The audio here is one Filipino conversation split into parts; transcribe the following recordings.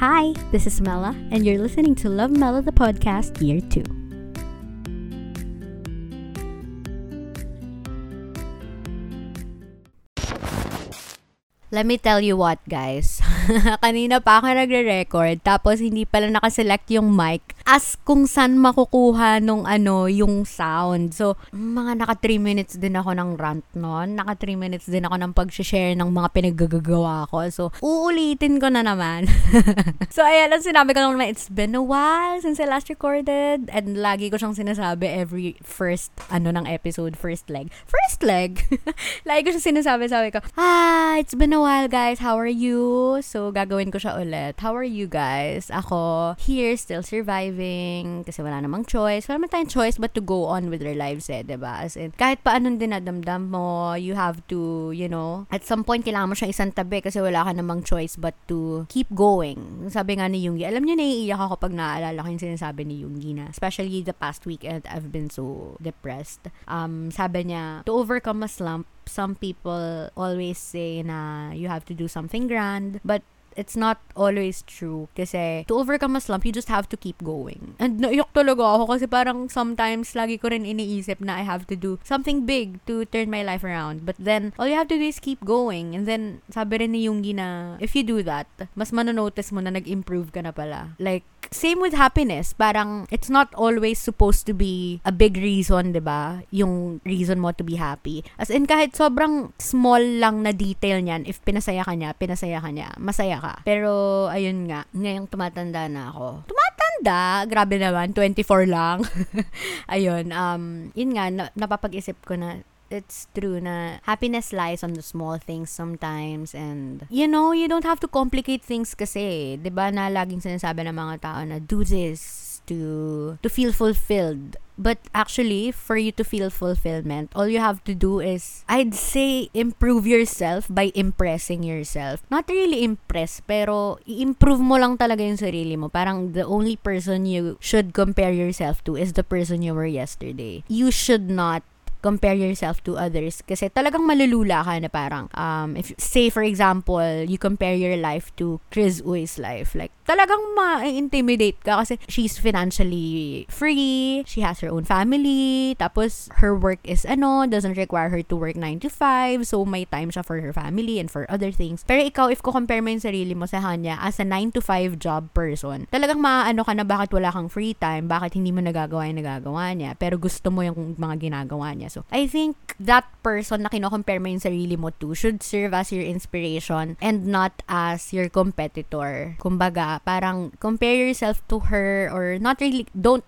Hi, this is Mela, and you're listening to Love Mela the Podcast, Year 2. Let me tell you what, guys. Kanina pa ako nagre-record, tapos hindi pala nakaselect yung mic as kung saan makukuha yung sound. So, mga naka 3 minutes din ako ng rant nun. Naka 3 minutes din ako ng pag-share ng mga pinaggagawa ko. So, uulitin ko na naman. So, ayan, ang sinabi ko lang na it's been a while since I last recorded. And lagi ko siyang sinasabi every first, ng episode, first leg. First leg! Lagi ko siyang sinasabi, sabi ko, it's been a while, guys. How are you? So, gagawin ko siya ulit. How are you, guys? Ako, here, still surviving. Kasi wala namang choice. Wala naman tayong choice but to go on with our lives, diba? As in, kahit pa anong dinadamdam mo, you have to, at some point, kailangan mo siyang isang tabi kasi wala ka namang choice but to keep going. Sabi nga ni Yoongi, alam niyo, naiiyak ako pag naaalala ko yung sinasabi ni Yoongi na, especially the past weekend, I've been so depressed. Sabi niya, to overcome a slump, some people always say na you have to do something grand, but it's not always true. Kasi to overcome a slump, you just have to keep going. And naiyak talaga ako kasi parang sometimes lagi ko rin iniisip na I have to do something big to turn my life around. But then, all you have to do is keep going. And then, sabi rin ni Yoongi na if you do that, mas manonotice mo na nag-improve ka na pala. Like, same with happiness. Parang, it's not always supposed to be a big reason, diba? Yung reason mo to be happy. As in, kahit sobrang small lang na detail niyan, if pinasaya ka niya, masaya ka. Pero, ayun nga, ngayong tumatanda na ako. Grabe naman, 24 lang. Ayun, yun nga, napapag-isip ko na, it's true na happiness lies on the small things sometimes, and you don't have to complicate things kasi, 'di ba, na laging sinasabi ng mga tao na do this to feel fulfilled. But actually, for you to feel fulfillment, all you have to do is, I'd say, improve yourself by impressing yourself. Not really impress, pero i-improve mo lang talaga yung sarili mo. Parang the only person you should compare yourself to is the person you were yesterday. You should not compare yourself to others kasi talagang malulula ka na parang if say for example you compare your life to Chris Ui's life, like talagang ma-intimidate ka kasi she's financially free, she has her own family, tapos her work is doesn't require her to work 9 to 5, so may time siya for her family and for other things. Pero ikaw, if ko compare mo yung sarili mo sa kanya as a 9 to 5 job person, talagang ka na bakit wala kang free time, bakit hindi mo nagagawa yung nagagawa niya pero gusto mo yung mga ginagawa niya. So, I think that person na kino-compare mo yung sarili mo to should serve as your inspiration and not as your competitor. Kumbaga, parang compare yourself to her or not really, don't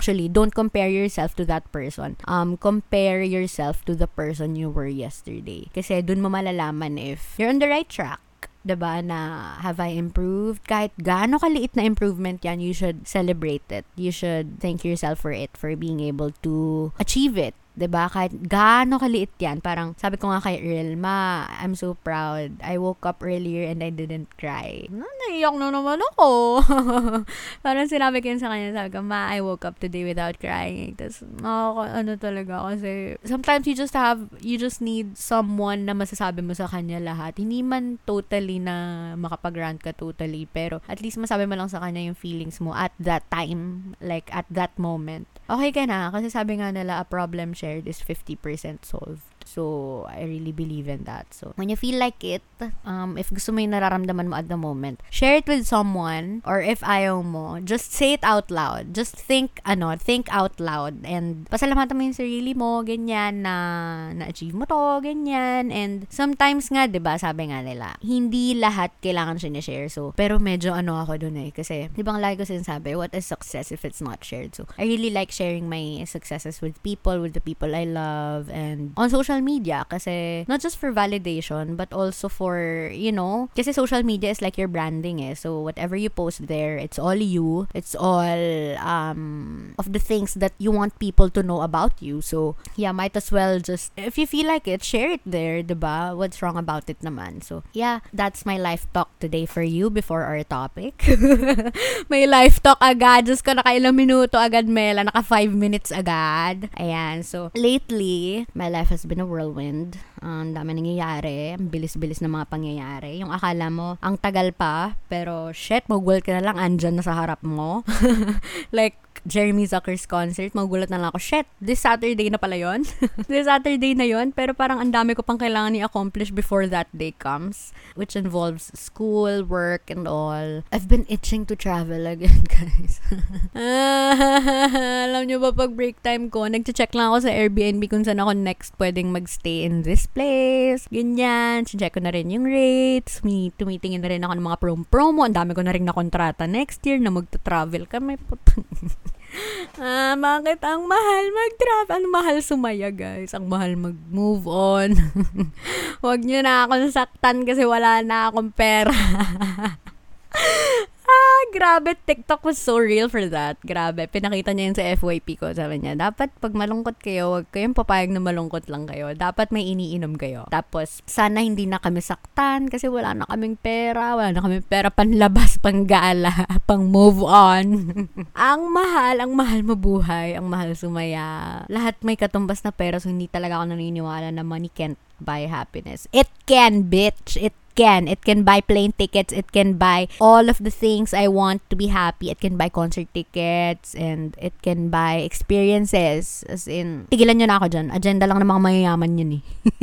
compare yourself to that person. Compare yourself to the person you were yesterday. Kasi dun mo malalaman if you're on the right track. Diba, na have I improved? Kahit gaano kaliit na improvement yan, you should celebrate it. You should thank yourself for it, for being able to achieve it. Diba? Kahit gaano kaliit yan. Parang, sabi ko nga kay Earl, Ma, I'm so proud. I woke up earlier and I didn't cry. Naiyak na naman ako. Parang sinabi ko yun sa kanya, sabi ko, Ma, I woke up today without crying. Tapos, talaga, kasi sometimes you just need someone na masasabi mo sa kanya lahat. Hindi man totally na makapag-rant ka totally, pero at least masabi mo lang sa kanya yung feelings mo at that time, like at that moment. Okay ka na, kasi sabi nga nila, a problem shared is 50% solved. So, I really believe in that. So, when you feel like it, if gusto mo yung nararamdaman mo at the moment, share it with someone, or if ayaw mo, just say it out loud. Just think out loud, and pasalamatan mo yung sarili mo, ganyan, na-achieve mo to, ganyan, and sometimes nga, diba, sabi nga nila, hindi lahat kailangan sinishare. So, pero medyo ako dun kasi, di ba, lagi ko sinasabi, what is success if it's not shared? So, I really like sharing my successes with the people I love, and on social media, kasi not just for validation but also for, kasi social media is like your branding so whatever you post there, it's all you, it's all of the things that you want people to know about you. So yeah, might as well just, if you feel like it, share it there, diba? What's wrong about it naman? So yeah, that's my life talk today for you before our topic. May life talk agad, just ko nakailang minuto agad, Mela, naka 5 minutes agad. Ayan, so lately my life has been a whirlwind. Ang dami nangyayari. Ang bilis-bilis ng mga pangyayari. Yung akala mo, ang tagal pa, pero shit, magugulat ka na lang, andyan na sa harap mo. Like, Jeremy Zucker's concert, magugulat na lang ako, shit, this Saturday na pala yun. This Saturday na yun, pero parang ang dami ko pang kailangan i-accomplish before that day comes, which involves school, work, and all. I've been itching to travel again, guys. Alam nyo ba, pag break time ko, nag-check lang ako sa Airbnb kung saan ako next pwedeng magstay in this place. Ganyan, check ko na rin yung rates, tumitingin na rin ako ng mga promo. Ang dami ko na rin nakontrata next year na magta-travel kami. Bakit ang mahal mag-travel? Ang mahal sumaya, guys. Ang mahal mag-move on. Huwag nyo na akong saktan kasi wala na akong pera. Grabe, TikTok was so real for that. Grabe, pinakita niya yun sa FYP ko. Sabi niya, dapat pag malungkot kayo, huwag kayong papayag na malungkot lang kayo. Dapat may iniinom kayo. Tapos, sana hindi na kami saktan kasi wala na kaming pera. Wala na kaming pera panlabas, panggala, pang move on. ang mahal mabuhay, ang mahal sumaya. Lahat may katumbas na pera, so hindi talaga ako naniniwala na money can't buy happiness. It can, bitch. It can buy plane tickets. It can buy all of the things I want to be happy. It can buy concert tickets and it can buy experiences. As in, tigilan nyo na ako dyan. Agenda lang ng mga mayayaman yun eh.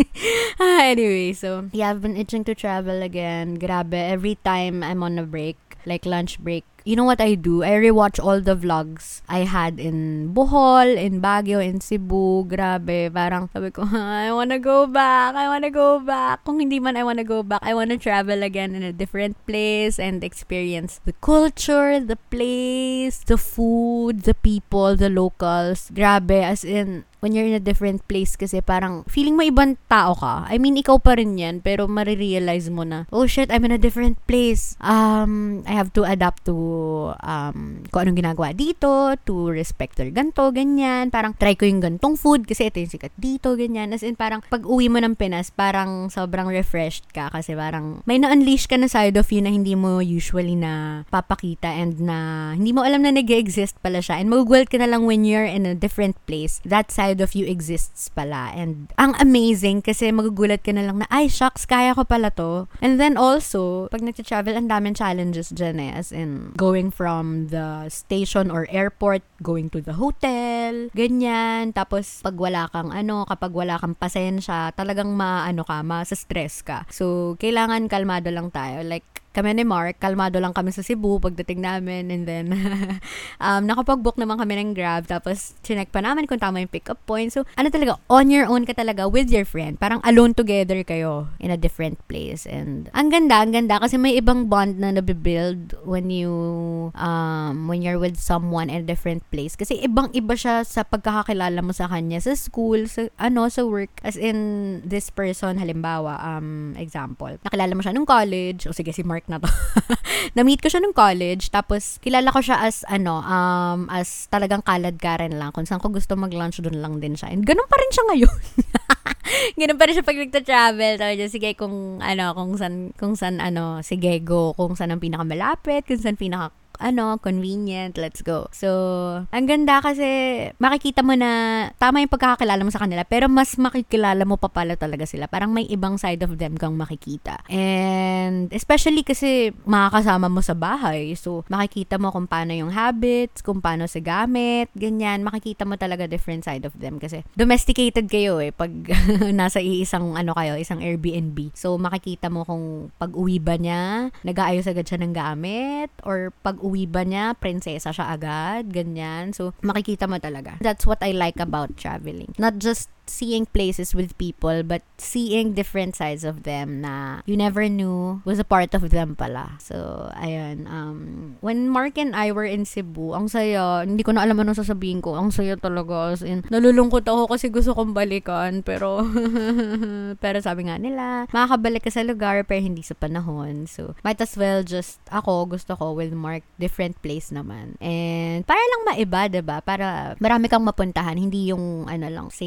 Anyway, so yeah, I've been itching to travel again. Grabe, every time I'm on a break, like lunch break, you know what I do? I rewatch all the vlogs I had in Bohol, in Baguio, in Cebu. Grabe, parang sabi ko, I wanna go back. Kung hindi man I wanna go back, I wanna travel again in a different place and experience the culture, the place, the food, the people, the locals. Grabe, as in, when you're in a different place kasi parang feeling mo ibang tao ka. I mean, ikaw pa rin yan, pero marirealize mo na, oh shit, I'm in a different place. I have to adapt to kung anong ginagawa dito, to respect their ganto, ganyan. Parang try ko yung gantong food kasi ito yung sikat dito, ganyan. As in, parang pag uwi mo ng Pinas, parang sobrang refreshed ka kasi parang may na-unleash ka na side of you na hindi mo usually na papakita and na hindi mo alam na nag-exist pala siya. And magugulat ka na lang when you're in a different place. That side of you exists pala. And ang amazing kasi magugulat ka na lang na, ay, shucks, kaya ko pala to. And then also, pag nag-travel, ang daming challenges dyan eh. As in, going from the station or airport, going to the hotel, ganyan. Tapos, kapag wala kang pasensya, talagang ma-stress ka. So, kailangan kalmado lang tayo. Like, kami ni Mark, kalmado lang kami sa Cebu pagdating namin, and then nakapag-book naman kami ng Grab, tapos chinek pa namin kung tama yung pick-up point. So, talaga, on your own ka talaga with your friend. Parang alone together kayo in a different place. And ang ganda kasi may ibang bond na nabibuild when you're with someone in a different place. Kasi ibang-iba siya sa pagkakakilala mo sa kanya sa school, sa work. As in, this person, halimbawa, example, nakilala mo siya nung college, o sige, si Mark na to. Na-meet ko siya nung college, tapos kilala ko siya as talagang kaladkaran lang. Kung saan ko gusto mag-lunch, doon lang din siya. And ganun pa rin siya ngayon. Ganun pa rin siya pag nagta-travel. Sabi niya, sige, kung saan sige, go. Kung saan ang pinakamalapit, kung saan convenient, let's go. So, ang ganda kasi makikita mo na tama yung pagkakakilala mo sa kanila, pero mas makikilala mo pa pala talaga sila. Parang may ibang side of them kang makikita. And especially kasi makakasama mo sa bahay. So, makikita mo kung paano yung habits, kung paano sa gamit, ganyan. Makikita mo talaga different side of them kasi domesticated kayo pag nasa isang Airbnb. So, makikita mo kung pag-uwi ba niya, nag-aayos agad siya ng gamit, or pag-uwi ba niya, prinsesa siya agad, ganyan. So, makikita mo talaga. That's what I like about traveling. Not just seeing places with people, but seeing different sides of them na you never knew was a part of them pala. So, ayun. When Mark and I were in Cebu, ang saya. Hindi ko na alam anong sasabihin ko. Ang saya talaga. As in, nalulungkot ako kasi gusto kong balikan. Pero sabi nga nila, makakabalik ka sa lugar pero hindi sa panahon. So, might as well just gusto ko with Mark, different place naman. And para lang maiba, diba? Para marami kang mapuntahan. Hindi yung same place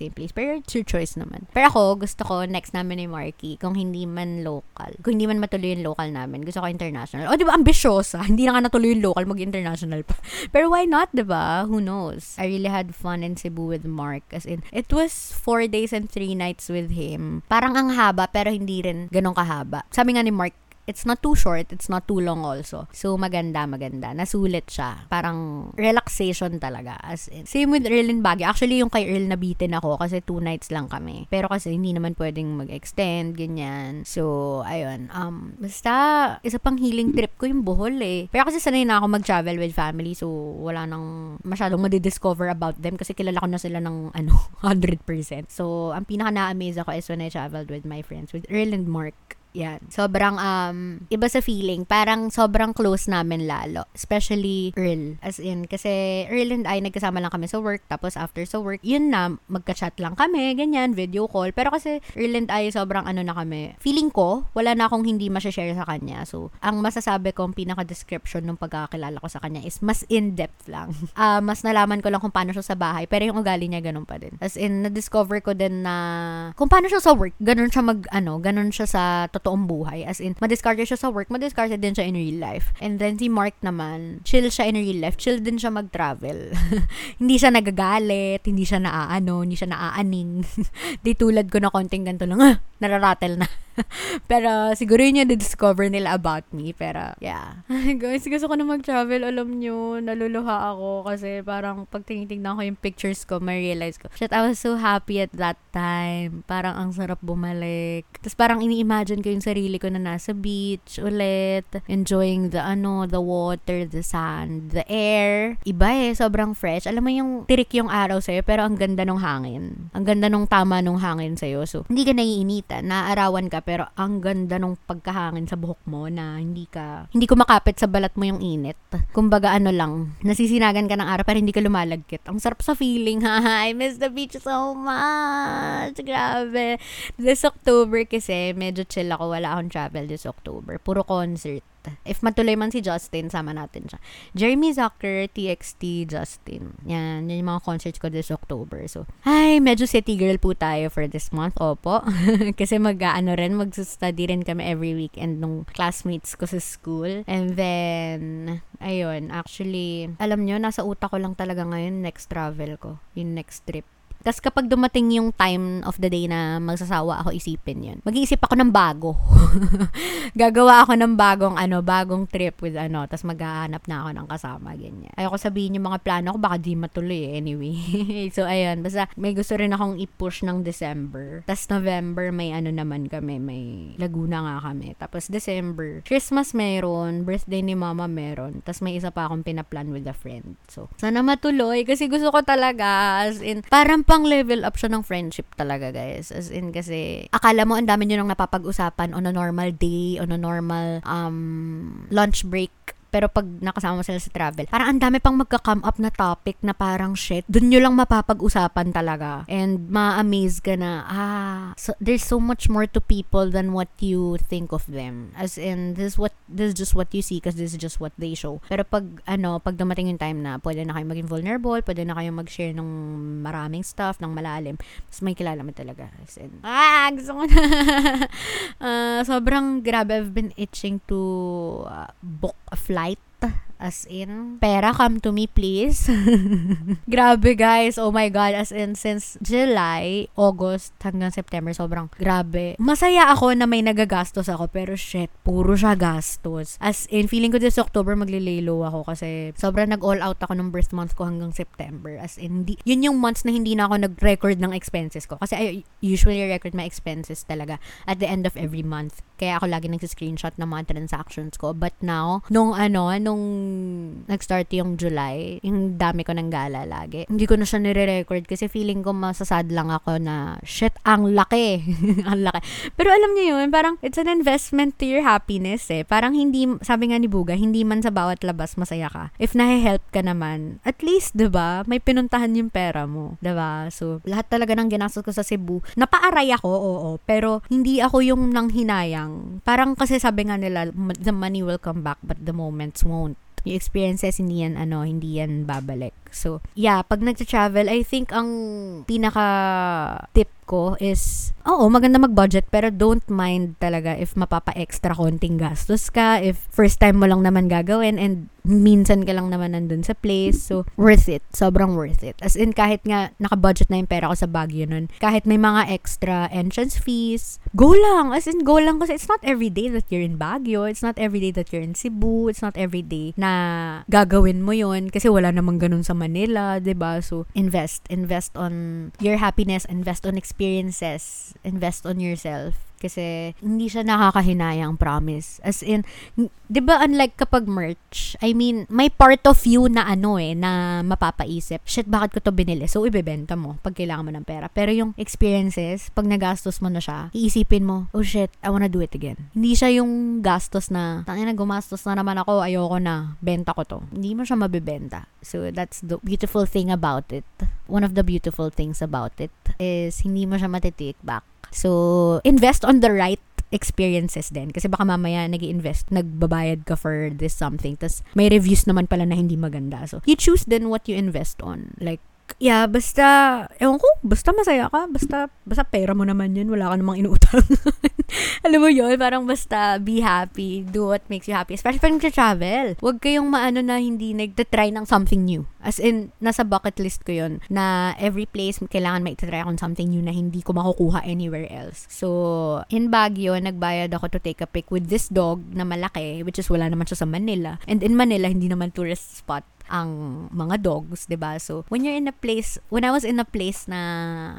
same place. Pero it's your choice naman. Pero ako, gusto ko next namin ni Marky, kung hindi man local. Kung hindi man matuloy yung local namin, gusto ko international. O, di ba, ambisyosa. Hindi na nga natuloy yung local, mag-international pa. Pero why not, di ba? Who knows? I really had fun in Cebu with Mark. As in, it was 4 days and 3 nights with him. Parang ang haba, pero hindi rin ganun kahaba. Sabi nga ni Mark, it's not too short, it's not too long also. So, maganda. Nasulit siya. Parang relaxation talaga. As in. Same with Earl and Baguio. Actually, yung kay Earl nabitin ako kasi 2 nights lang kami. Pero kasi hindi naman pwedeng mag-extend, ganyan. So, ayun. Basta, isa pang healing trip ko yung Bohol eh. Pero kasi sanay na ako mag-travel with family, so wala nang masyadong madidiscover about them kasi kilala ko na sila ng 100%. So, ang pinaka na-amaze ako is when I traveled with my friends, with Earl and Mark. Yan. Sobrang, iba sa feeling. Parang sobrang close namin lalo. Especially Earl. As in, kasi Earl and I, nagkasama lang kami sa work. Tapos after sa work, yun na, magka-chat lang kami, ganyan, video call. Pero kasi Earl and I, sobrang na kami. Feeling ko, wala na akong hindi masashare sa kanya. So, ang masasabi ko, ang pinaka-description ng pagkakilala ko sa kanya is mas in-depth lang. Mas nalaman ko lang kung paano siya sa bahay. Pero yung ugali niya, ganun pa din. As in, na-discover ko din na kung paano siya sa work, ganun siya ganun siya sa totoong buhay. As in, madiskarte siya sa work, madiskarte din siya in real life. And then si Mark naman, chill siya in real life, chill din siya mag-travel. Hindi siya nagagalit, hindi siya hindi siya naaaning. Di tulad ko na konting ganito lang, nararatel na. Pero siguro yun yung discover nila about me. Pero yeah. Guys, gusto ko na mag-travel. Alam nyo, naluluha ako kasi parang pag tinitignan ko yung pictures ko, ma-realize ko, shit, I was so happy at that time. Parang ang sarap bumalik. Tapos parang ini-imagine ko yung sarili ko na nasa beach ulit, enjoying the water, the sand, the air. Iba sobrang fresh. Alam mo yung tirik yung araw sa'yo, pero ang ganda ng hangin. Ang ganda ng tama ng hangin sa'yo. So, hindi ka naiinitan, naaarawan ka, pero ang ganda ng pagkahangin sa buhok mo na hindi kumakapit sa balat mo yung init. Kumbaga lang, nasisinagan ka ng araw pero hindi ka lumalagkit. Ang sarap sa feeling, ha? I miss the beach so much. Grabe. This October kasi, medyo chill ako. Wala akong travel this October. Puro concert. If matuloy man si Justin, sama natin siya. Jeremy Zucker, TXT, Justin. Yan yung mga concerts ko this October. So, medyo city girl po tayo for this month. Opo. Kasi mag-study rin kami every weekend nung classmates ko sa school. And then, ayun, actually, alam nyo, nasa utak ko lang talaga ngayon next travel ko. Yung next trip. Tapos kapag dumating yung time of the day na magsasawa ako isipin yun, mag-iisip ako ng bago. Gagawa ako ng bagong trip with tapos maghahanap na ako ng kasama, ganyan. Ayoko sabihin yung mga plano ko, baka di matuloy anyway. So, ayun, basta may gusto rin akong i-push ng December. Tapos November, may naman kami, may Laguna nga kami. Tapos December, Christmas meron, birthday ni mama meron, tapos may isa pa akong pinaplan with a friend. So, sana matuloy kasi gusto ko talaga, as in, parang pang level up siya ng friendship talaga, guys. As in, kasi akala mo ang dami nyo nang napapag-usapan on a normal day, on a normal lunch break. Pero pag nakasama mo sila sa travel, parang ang dami pang magka-come up na topic na parang shit, dun nyo lang mapapag-usapan talaga. And ma-amaze ka na, so there's so much more to people than what you think of them. As in, this is just what you see because this is just what they show. Pero pag dumating yung time na pwede na kayong maging vulnerable, pwede na kayong mag-share ng maraming stuff, ng malalim, mas may kilala mo talaga. As in, gusto ko na. Sobrang grabe, I've been itching to book a flight. As in, pera, come to me please. Grabe, guys, oh my god, as in, since July, August hanggang September, sobrang grabe. Masaya ako na may nagagastos ako, pero shit, puro siya gastos. As in, feeling ko this October maglilay-low ako kasi sobrang nag-all out ako ng birth month ko hanggang September. As in, yun yung months na hindi na ako nag-record ng expenses ko kasi I usually record my expenses talaga at the end of every month. Kaya ako lagi nag-screenshot ng mga transactions ko. But now, nung nag-start yung July, yung dami ko ng gala lagi. Hindi ko na siya nire-record kasi feeling ko masasad lang ako na, shit, ang laki. Ang laki. Pero alam niyo yun, parang it's an investment to your happiness eh. Parang hindi, sabi nga ni Buga, hindi man sa bawat labas masaya ka. If nahe-help ka naman, at least, diba, may pinuntahan yung pera mo. Diba? So, lahat talaga ng ginastos ko sa Cebu, napaaray ako, oo, pero hindi ako yung nanghinayang. Parang kasi sabi nga nila, the money will come back but the moments won't. Yung experiences, hindi yan babalik. So, yeah, pag nagta-travel, I think ang pinaka-tip ko is, maganda mag-budget pero don't mind talaga if mapapa-extra konting gastos ka, if first time mo lang naman gagawin and minsan ka lang naman nandun sa place. So, worth it. Sobrang worth it. As in, kahit nga naka-budget na yung pera ko sa Baguio nun, kahit may mga extra entrance fees, go lang. As in, go lang kasi it's not every day that you're in Baguio. It's not every day that you're in Cebu. It's not every day na gagawin mo yun kasi wala namang ganun sa Manila, 'di ba? So, invest on your happiness, invest on experiences, invest on yourself. Kasi hindi siya nakakahinayang, promise. As in, 'di ba unlike kapag merch, I mean, may part of you na na mapapaisip, shit, bakit ko to binili? So, ibebenta mo pag kailangan mo ng pera. Pero yung experiences, pag nagastos mo na siya, iisipin mo, oh shit, I wanna do it again. Hindi siya yung gastos na, tangina, gumastos na naman ako, ayoko na, benta ko to. Hindi mo siya mabebenta. So, that's the beautiful thing about it. One of the beautiful things about it is hindi mo siya matitake back. So, invest on the right experiences din. Kasi baka mamaya nagbabayad ka for this something. Tas may reviews naman pala na hindi maganda. So, you choose then what you invest on. Like, yeah, basta masaya ka. Basta pera mo naman yun. Wala ka namang inuutang. Alam mo yun, parang basta be happy. Do what makes you happy. Especially pag nag-travel. Huwag kayong na hindi nagtatry ng something new. As in, nasa bucket list ko yun na every place kailangan maitry akong something new na hindi ko makukuha anywhere else. So, in Baguio, nagbayad ako to take a pic with this dog na malaki, which is wala naman siya sa Manila. And in Manila, hindi naman tourist spot ang mga dogs, 'di ba? So, when I was in a place na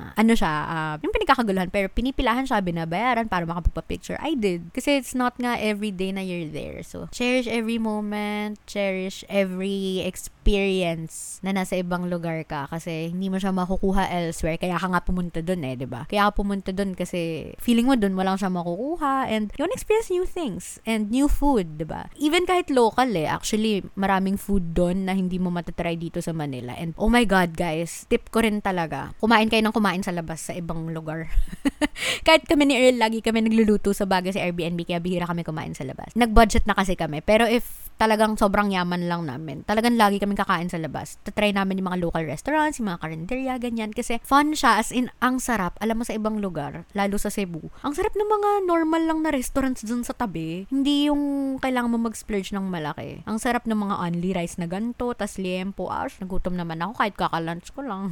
yung pinagkakaguluhan pero pinipilahan siya, binabayaran para makapagpa-picture, I did. Kasi it's not nga every day na you're there. So, cherish every moment, cherish every experience na nasa ibang lugar ka kasi hindi mo siya makukuha elsewhere. Kaya ka nga pumunta dun 'di ba? Kaya ka pumunta dun kasi feeling mo dun walang siya makukuha and you wanna experience new things and new food, 'di ba? Even kahit local actually maraming food dun na hindi mo matatry dito sa Manila. And oh my God, guys, tip ko rin talaga, kumain kayo ng kumain sa labas sa ibang lugar. Kahit kami ni Earl, lagi kami nagluluto sa Baguio sa Airbnb, kaya bihira kami kumain sa labas. Nag-budget na kasi kami. Pero if talagang sobrang yaman lang namin, talagang lagi kami kakain sa labas. Tatry namin yung mga local restaurants, yung mga karinderya, ganyan. Kasi fun siya, as in, ang sarap. Alam mo sa ibang lugar, lalo sa Cebu, ang sarap ng mga normal lang na restaurants dun sa tabi. Hindi yung kailangan mo mag-splurge ng malaki. Ang sarap ng mga only rice na ganto, tas liempo. Nagutom naman ako kahit kaka-lunch ko lang.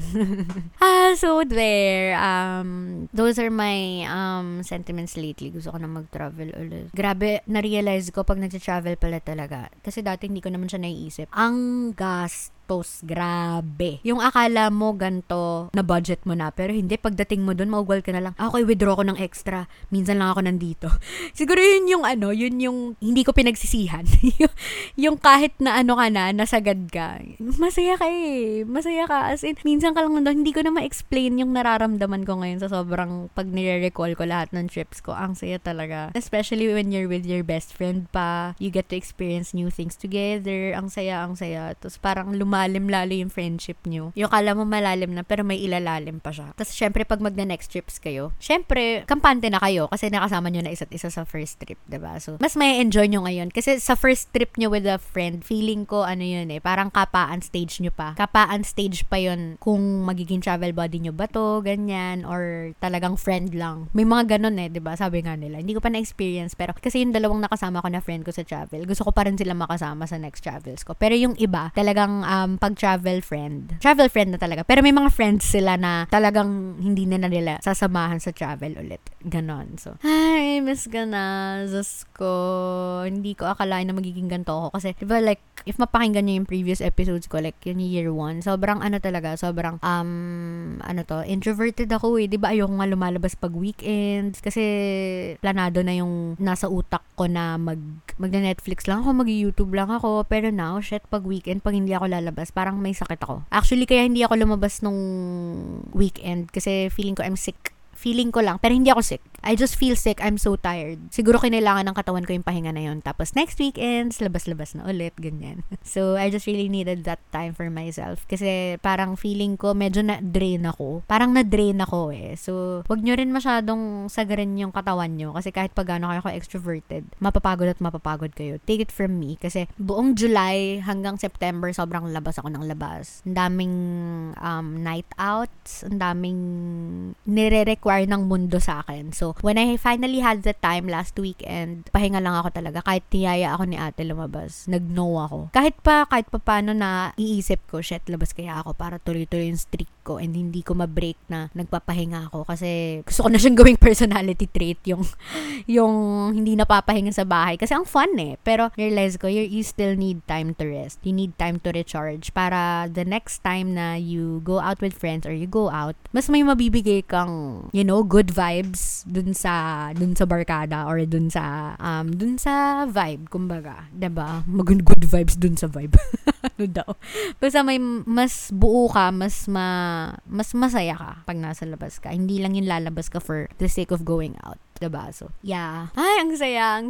So there. Those are my sentiments lately. Gusto ko na mag-travel ulit. Grabe, na-realize ko pag nag-travel pala talaga. Kasi dati hindi ko naman siya naiisip. Ang gastos, grabe. Yung akala mo ganto na budget mo na, pero hindi, pagdating mo dun, maugwal ka na lang, okay, withdraw ko ng extra. Minsan lang ako nandito. Siguro yun yung hindi ko pinagsisihan. Yung kahit na ka na, nasagad ka, masaya ka Masaya ka. As in, minsan ka lang nandun, hindi ko na ma-explain yung nararamdaman ko ngayon sa sobrang pag nire-recall ko lahat ng trips ko. Ang saya talaga. Especially when you're with your best friend pa, you get to experience new things together. Ang saya. Tapos parang lumalim lalo yung friendship nyo. Yung kala mo malalim na, pero may ilalalim pa siya. Tapos syempre, pag magna-next trips kayo, syempre, kampante na kayo kasi nakasama nyo na isa't isa sa first trip, diba? So, mas may enjoy nyo ngayon. Kasi sa first trip nyo with a friend, feeling ko, parang kapaan stage nyo pa. Kapaan stage pa yun kung magiging travel buddy nyo ba to, ganyan, or talagang friend lang. May mga ganun diba? Sabi nga nila. Hindi ko pa na-experience, pero kasi yung dalawang nakasama ko na friend ko sa travel, gusto ko pa rin sila makasama sa next travels ko. Pero yung iba, talagang pag travel friend na talaga. Pero may mga friends sila na talagang hindi na nila sasamahan sa travel ulit. Ganon. So, ay, miss ka na. Diyos ko. Hindi ko akalain na magiging ganito ako. Kasi, diba, like, if mapakinggan nyo yung previous episodes ko, like, yung year 1, sobrang introverted ako Diba, ayoko nga lumalabas pag weekends. Kasi, planado na yung nasa utak ko na magna-Netflix lang ako, mag-YouTube lang ako. Pero now, shit, pag weekend, pag hindi ako lalabas, parang may sakit ako. Actually, kaya hindi ako lumabas nung weekend kasi feeling ko I'm sick Feeling ko lang. Pero hindi ako sick. I just feel sick. I'm so tired. Siguro kinailangan ng katawan ko yung pahinga na yun. Tapos next weekends, labas-labas na ulit. Ganyan. So, I just really needed that time for myself. Kasi parang feeling ko medyo na-drain ako. Parang na-drain ako eh. So, wag nyo rin masyadong sagarin yung katawan nyo. Kasi kahit pag gano'n kayo extroverted, mapapagod kayo. Take it from me. Kasi buong July hanggang September, sobrang labas ako ng labas. Ang daming night outs. Ang daming nire-require ng mundo sa akin. So, when I finally had the time last weekend, pahinga lang ako talaga. Kahit tiyaya ako ni ate lumabas, nag-no ako. Kahit pa paano na iisip ko, shit, labas kaya ako para tuloy-tuloy yung streak ko and hindi ko ma-break na nagpapahinga ako kasi gusto ko na siyang gawing personality trait yung hindi napapahinga sa bahay kasi ang fun eh. Pero realize ko, you still need time to rest. You need time to recharge para the next time na you go out with friends or you go out, mas may mabibigay kang, good vibes dun sa barkada or dun sa vibe, kumbaga. Diba? Good vibes dun sa vibe. Ano daw? Basta may mas buo ka, mas masaya ka pag nasa labas ka. Hindi lang yung lalabas ka for the sake of going out. Diba? So, yeah. Ay, ang saya.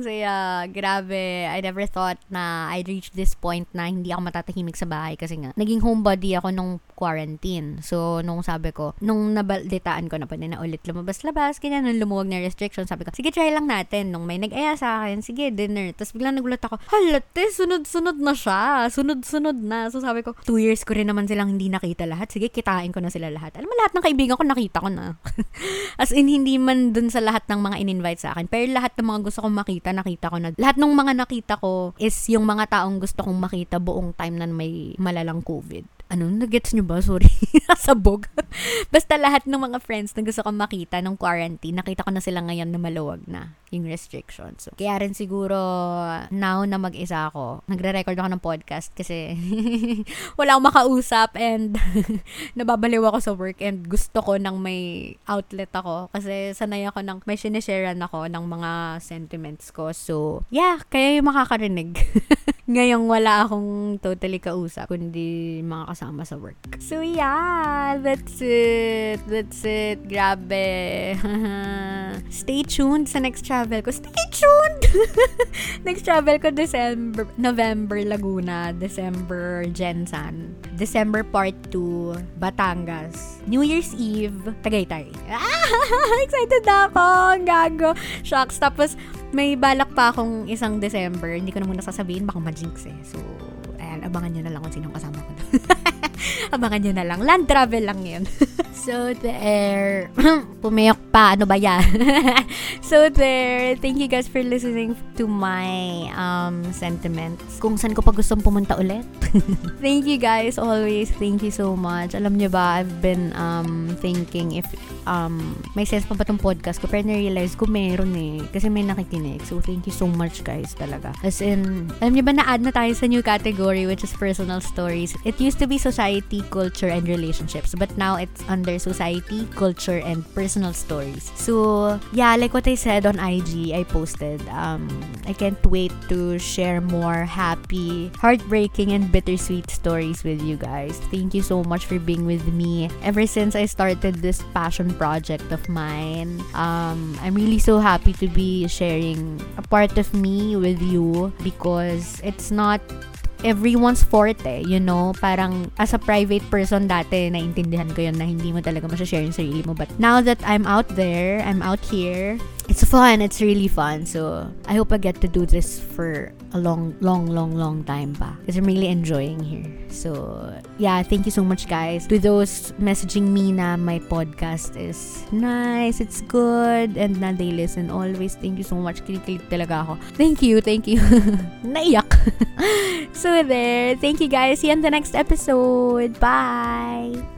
Grabe. I never thought na I'd reach this point na hindi ako matatahimik sa bahay kasi nga, naging homebody ako nung quarantine. So, nung sabi ko, nung nabalitaan ko na pwede na ulit lumabas-labas, kanya nung lumuwag na restriction, sabi ko, sige, try lang natin. Nung may nag-aya sa akin, sige, dinner. Tapos biglang nagulat ako, halate, sunod-sunod na siya. Sunod-sunod na. So, sabi ko, 2 years ko rin naman silang hindi nakita lahat. Sige, kitain ko na sila lahat. Alam mo, lahat ng kaibigan ko, nakita ko na. As in, hindi man dun sa lahat ng mga in-invite sa akin. Pero lahat ng mga gusto kong makita, nakita ko na. Lahat ng mga nakita ko is yung mga taong gusto kong makita buong time na may malalang COVID. Ano, nagets nyo ba? Sorry. Sabog. Basta lahat ng mga friends na gusto kong makita nung quarantine, nakita ko na sila ngayon na maluwag na yung restrictions. So, kaya rin siguro, now na mag-isa ako, nagre-record ako ng podcast kasi wala akong makausap and nababaliw ako sa work and gusto ko nang may outlet ako kasi sanay ako may sinesharean ako ng mga sentiments ko. So, yeah, kaya yung makakarinig. Ngayong wala akong totally kausap, kundi mga kasama sa work. So, yeah, that's it. Grabe. Stay tuned sa next travel ko. Stay tuned! Next travel ko, November, Laguna. December, Jensan. December, Part 2, Batangas. New Year's Eve, Tagaytay. Excited na ako! Ang gago. Shocks. Tapos, may balak pa akong isang December. Hindi ko na muna sasabihin, baka ma-jinx eh. So, ayan, abangan nyo na lang kung sinong kasama ko. Abangan nyo na lang. Land travel lang yun. So there. Pumiyok pa. Ano ba yan? So there. Thank you guys for listening to my sentiments. Kung saan ko pa gustong pumunta ulit. Thank you guys always. Thank you so much. Alam nyo ba, I've been thinking if may sense pa ba tong podcast ko, pero na-realize ko meron eh. Kasi may nakikinig. So thank you so much guys talaga. As in, alam nyo ba na-add na tayo sa new category which is personal stories. It used to be society, culture, and relationships. But now it's under society, culture, and personal stories. So, yeah, like what I said on IG, I posted, I can't wait to share more happy, heartbreaking, and bittersweet stories with you guys. Thank you so much for being with me ever since I started this passion project of mine. I'm really so happy to be sharing a part of me with you because it's not everyone's forte, parang as a private person dati, naintindihan ko yun na hindi mo talaga masashare yung sarili mo, but now that I'm out there, I'm out here, it's fun, it's really fun. So I hope I get to do this for a long time pa because I'm really enjoying here. So yeah, thank you so much guys. To those messaging me na my podcast is nice, it's good, and na they listen always, thank you so much. Kinikilig talaga ako. Thank you. Naiyak. So there, thank you guys. See you on the next episode. Bye.